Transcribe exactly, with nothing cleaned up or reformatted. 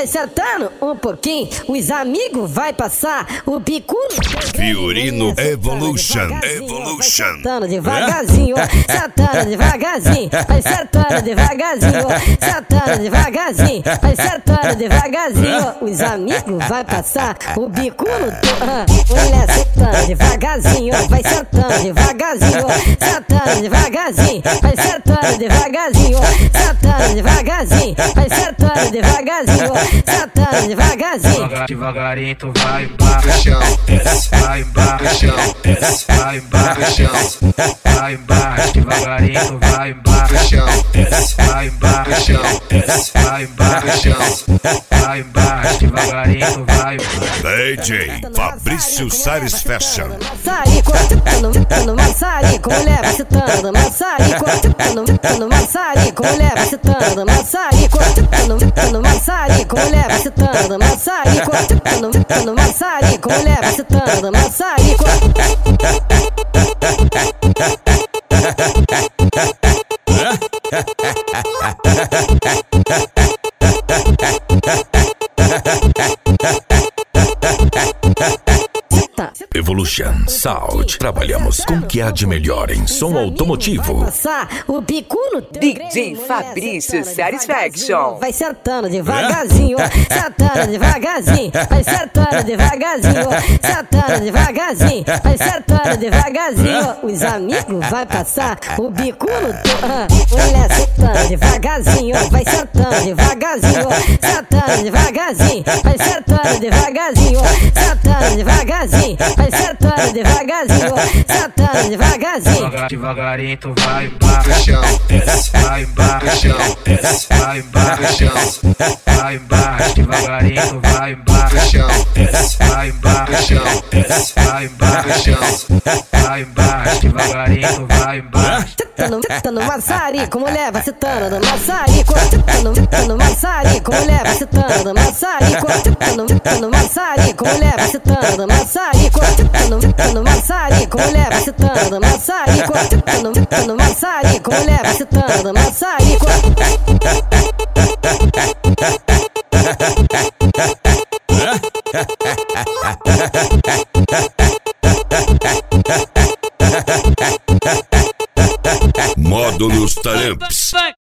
vai sentando um pouquinho, os amigos vai passar o bico no Fiorino Evolution, Evolution. Vai sentando devagarzinho, sentando devagarzinho, vai sentando devagarzinho, sentando devagarzinho, vai sentando devagarzinho. Os amigos vai passar o bico no tu, mulher sentando devagarzinho, vai sentando devagarzinho, sentando devagarzinho, vai sentando devagarzinho, sentando devagarzinho, vai sentando devagarzinho, sentando devagarzinho. Devagarinho tu vai embaixo, vai embaixo, vai embaixo, vai embaixo, devagarinho tu vai embaixo, vai embaixo, vai embaixo, vai embaixo, devagarinho tu vai embaixo. D J Fabrício Salles Fashion. Maçarico, no maçarico, mulher vai sentando, maçarico, no maçarico, mulher vai sentando, maçarico, no maçarico, mulher vai sentando, maçarico, no maçarico, mulher vai sentando, maçarico. Evolution Sound. Trabalhamos com o que há de melhor em som automotivo. O bico no D J Fabrício Satisfaction. Vai sentando devagarzinho, sentando devagarzinho, vai sentando devagarzinho, sentando devagarzinho, vai sentando devagarzinho. Os amigos vai passar o bico no tu, mulher sentando devagarzinho, vai sentando devagarzinho, sentando devagarzinho, vai sentando devagarzinho, sentando devagarzinho, vai sentando devagarzinho, sentando devagarzinho. Devagarinho tu vai embaixo, vai embaixo, vai embaixo, vai embaixo, devagarinho tu vai embaixo, vai embaixo, vai embaixo, vai embaixo, devagarinho tu vai embaixo. No maçarico, mulher vai sentando, no maçarico, no maçarico, mulher vai sentando, maçarico, no maçarico, mulher vai sentando, maçarico, no maçarico, mulher vai sentando, maçarico, no maçarico, mulher vai sentando, maçarico. Módulos Taramps.